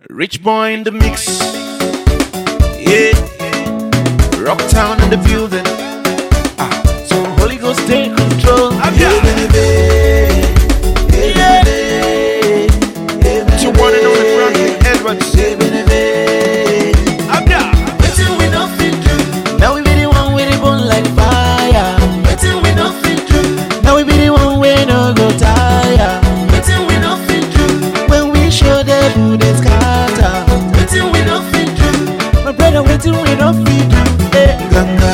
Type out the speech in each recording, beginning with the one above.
Rich boy in the mix, yeah. Rocktown in the building. So Holy Ghost take control. Yeah. It's your one and only Franklin Edwards. Wetin we no fit do. Now we be the one with the bone like fire. Wetin we no fit do. Now we be the one we no go tire. Wetin we no fit do. When we show them who they scatter. Wetin we no fit do. My brother, waiting we no fit do. Ganga,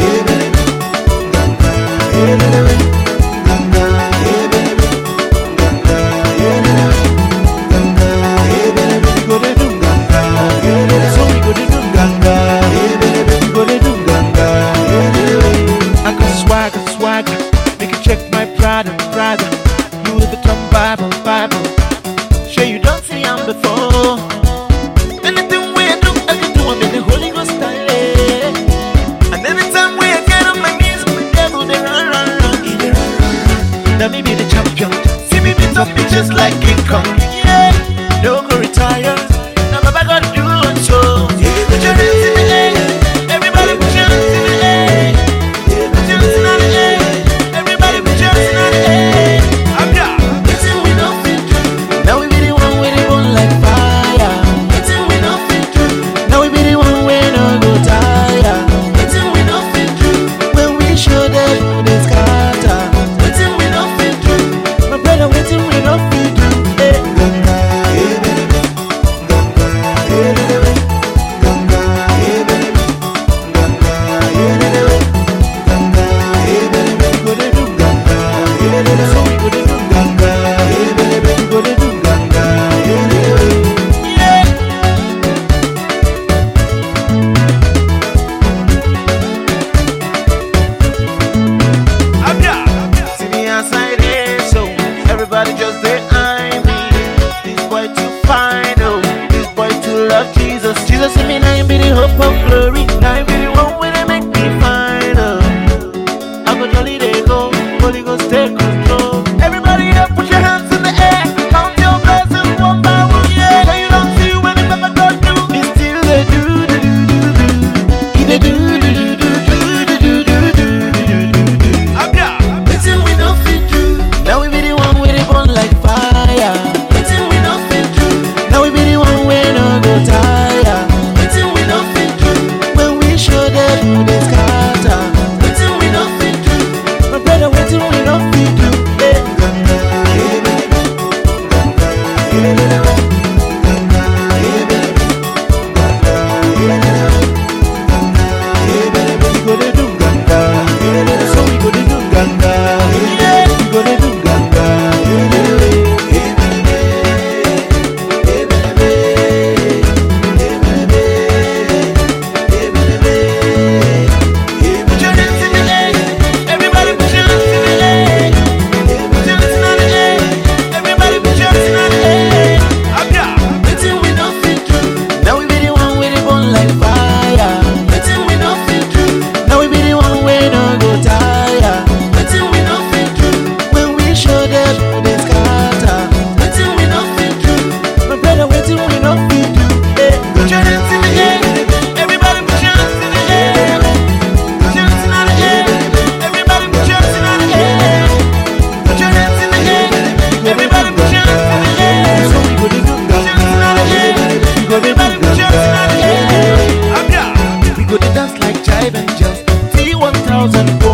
swagger, make you check my Prada. Louis Vuitton Bible. Sure you don't see I'm before. Anything we do, I can do. I'm in the Holy Ghost style. And anytime we get on my knees, the devil they run. Now me be the champion. See me beat up bitches like King Kong. Yeah, don't go retire. Now my bag gotta do it so. Put your hands in the air. Everybody put your hands in the air. Put your hands in the air. Everybody put your hands in the air. Wetin we no fit do. Now we be the one with the bone like fire. Wetin we no fit do. Now we be the one we no go tire. Wetin we no fit do. When we show them who they scatter. Wetin we no fit do. My brother, waiting we no fit do. See me outside here, so everybody just say I me. This boy too fine, oh. This boy too love Jesus. Jesus in me, now him be the hope of glory. Now him be the one where they make me fine, oh. I go jolly they go, Holy Ghost take control. Everybody up, put your hands in the air. Count your blessings one by one, yeah. Now you don't see when it's ever God do. He still they do. He they do. Wetin we no fit do. Now we be the one with the bone like fire. Wetin we no fit do. Now we be the one we no go tire. Wetin we no fit do. When we show them who they scatter. Wetin we no fit do. My brother, waiting we no fit do. We go dey do ganga, so we go dey do ganga. We go dey do ganga. Put your hands in the air. Everybody put your hands in the air. Put your hands in the air. Everybody put your hands in the air. Wetin we no fit do. Now we be the one with the bone like fire. Wetin we no fit do. Now we be the one we no go tire. Wetin we no fit do. When we show them who they scatter. Wetin we no fit do. My brother, waiting we no fit do. Put your hands in the air. Everybody put your hands in the air. Put your hands in the air. Everybody put your hands in the air. Put your hands in the air. Everybody put your hands in the air. So we go dey do Put your hands in the air. We go dey Everybody put your hands in the air. We go dey dance like Jive and just T1000.